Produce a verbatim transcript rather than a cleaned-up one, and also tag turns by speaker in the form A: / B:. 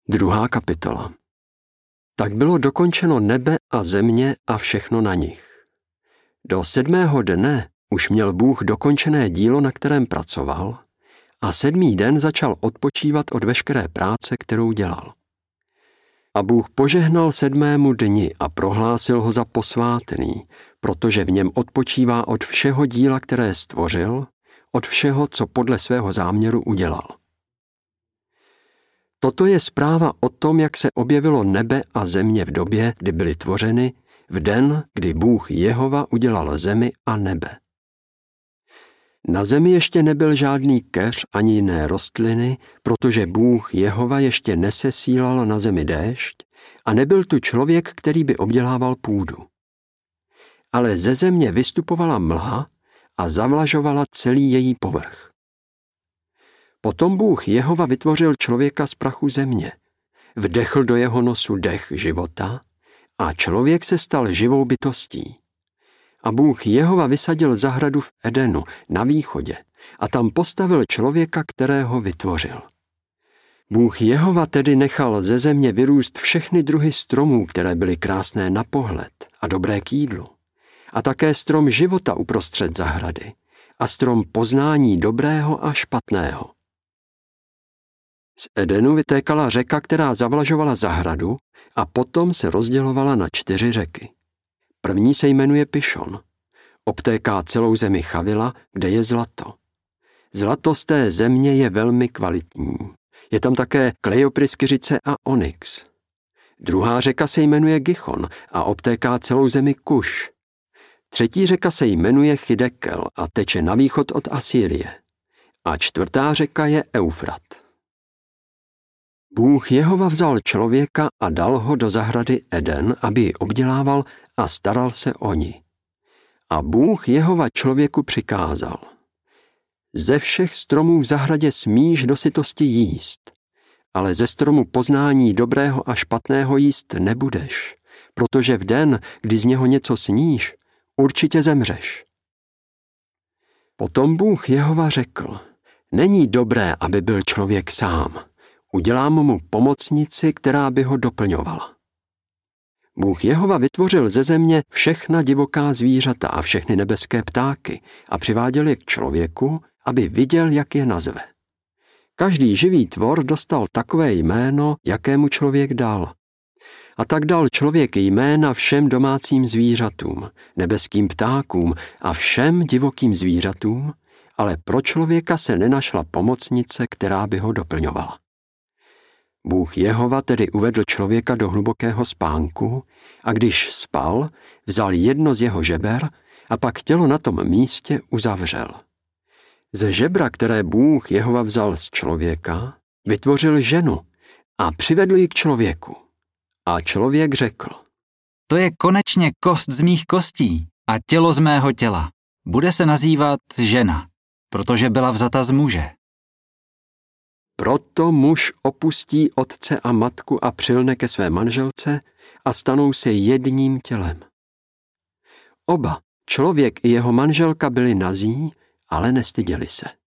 A: Druhá kapitola. Tak bylo dokončeno nebe a země a všechno na nich. Do sedmého dne už měl Bůh dokončené dílo, na kterém pracoval, a sedmý den začal odpočívat od veškeré práce, kterou dělal. A Bůh požehnal sedmému dni a prohlásil ho za posvátný, protože v něm odpočívá od všeho díla, které stvořil, od všeho, co podle svého záměru udělal. Toto je zpráva o tom, jak se objevilo nebe a země v době, kdy byly tvořeny, v den, kdy Bůh Jehova udělal zemi a nebe. Na zemi ještě nebyl žádný keř ani jiné rostliny, protože Bůh Jehova ještě nesesílal na zemi déšť a nebyl tu člověk, který by obdělával půdu. Ale ze země vystupovala mlha a zavlažovala celý její povrch. Potom Bůh Jehova vytvořil člověka z prachu země, vdechl do jeho nosu dech života a člověk se stal živou bytostí. A Bůh Jehova vysadil zahradu v Edenu na východě a tam postavil člověka, kterého vytvořil. Bůh Jehova tedy nechal ze země vyrůst všechny druhy stromů, které byly krásné na pohled a dobré k jídlu, a také strom života uprostřed zahrady a strom poznání dobrého a špatného. Z Edenu vytékala řeka, která zavlažovala zahradu a potom se rozdělovala na čtyři řeky. První se jmenuje Pišon. Obtéká celou zemi Chavila, kde je zlato. Zlato z té země je velmi kvalitní. Je tam také klejopryskyřice a onyx. Druhá řeka se jmenuje Gichon a obtéká celou zemi Kuš. Třetí řeka se jmenuje Chidekel a teče na východ od Asýrie. A čtvrtá řeka je Eufrat. Bůh Jehova vzal člověka a dal ho do zahrady Eden, aby ji obdělával a staral se o ni. A Bůh Jehova člověku přikázal: ze všech stromů v zahradě smíš do sytosti jíst, ale ze stromu poznání dobrého a špatného jíst nebudeš, protože v den, kdy z něho něco sníš, určitě zemřeš. Potom Bůh Jehova řekl: není dobré, aby byl člověk sám. Udělám mu pomocnici, která by ho doplňovala. Bůh Jehova vytvořil ze země všechna divoká zvířata a všechny nebeské ptáky a přiváděl je k člověku, aby viděl, jak je nazve. Každý živý tvor dostal takové jméno, jakému člověk dal. A tak dal člověk jména všem domácím zvířatům, nebeským ptákům a všem divokým zvířatům, ale pro člověka se nenašla pomocnice, která by ho doplňovala. Bůh Jehova tedy uvedl člověka do hlubokého spánku a když spal, vzal jedno z jeho žeber a pak tělo na tom místě uzavřel. Ze žebra, které Bůh Jehova vzal z člověka, vytvořil ženu a přivedl ji k člověku. A člověk řekl:
B: to je konečně kost z mých kostí a tělo z mého těla. Bude se nazývat žena, protože byla vzata z muže.
A: Proto muž opustí otce a matku a přilne ke své manželce a stanou se jedním tělem. Oba, člověk i jeho manželka, byli nazí, ale nestyděli se.